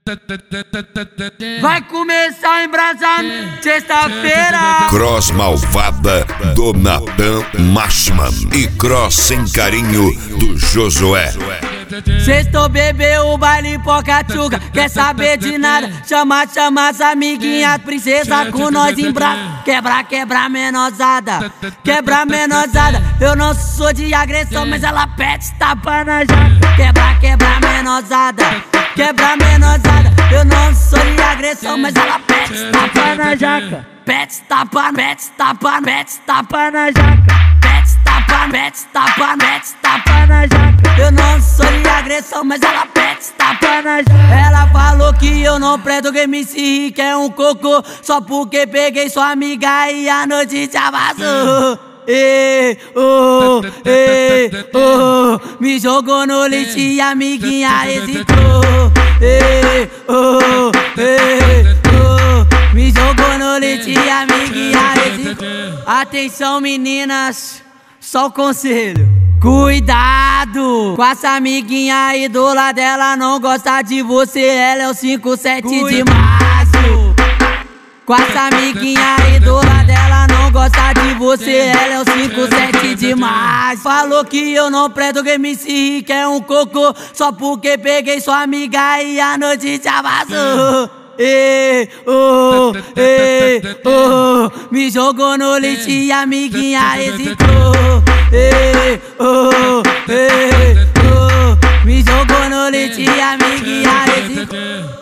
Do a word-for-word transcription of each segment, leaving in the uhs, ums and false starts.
Vai começar a embrasar sexta-feira. Cross malvada do Natan Mashman e Cross sem carinho do Josué. Sextou, bebeu o baile Pocatchuca, quer saber de nada? Chama, chama as amiguinhas, princesa com nós em braço. Quebra, quebra menosada, quebra menosada. Eu não sou de agressão, mas ela pede tapa na jaca. Quebra, quebra menosada, quebra menosada. Eu não sou de agressão, mas ela pede tapa na jaca. Pede tapa, pede tapa, pede tapa na jaca. Pede tapa, pede tapa, pede tapa na jaca. Eu não sou de agressão, mas ela pede tapa na jaca. Ela falou que eu não presto, que M C Rick é um cocô, só porque peguei sua amiga e a noite já vazou. Ei, oh, ei, oh, me jogou no lixo e a amiguinha hesitou. Ei, oh, ei, oh, me jogou no lixo e a amiguinha hesitou. Atenção meninas, só o conselho. Cuidado com essa amiguinha aí do lado dela, não gosta de você, ela é o cinco sete de março. Com essa amiguinha aí do lado dela, não gosta de você, ela é o cinco sete de março. Falou que eu não presto, que M C Rick é um cocô, só porque peguei sua amiga e a noite já vazou. Ei, oh, ei, oh, me jogou no lixo e a amiguinha hesitou. Ei, oh, ei, oh, me jogou no lixo e a amiguinha hesitou.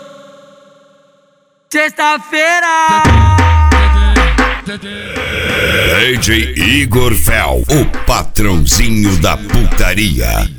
Sexta-feira. D J Igor Fel, o patrãozinho da putaria.